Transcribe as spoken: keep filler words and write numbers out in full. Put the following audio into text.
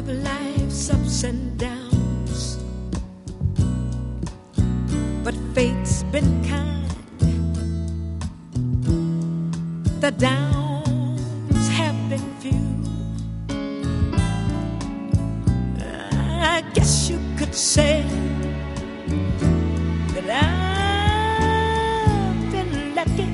of life's ups and downs, but fate's been kind. The downs have been few. I guess you could say that I've been lucky.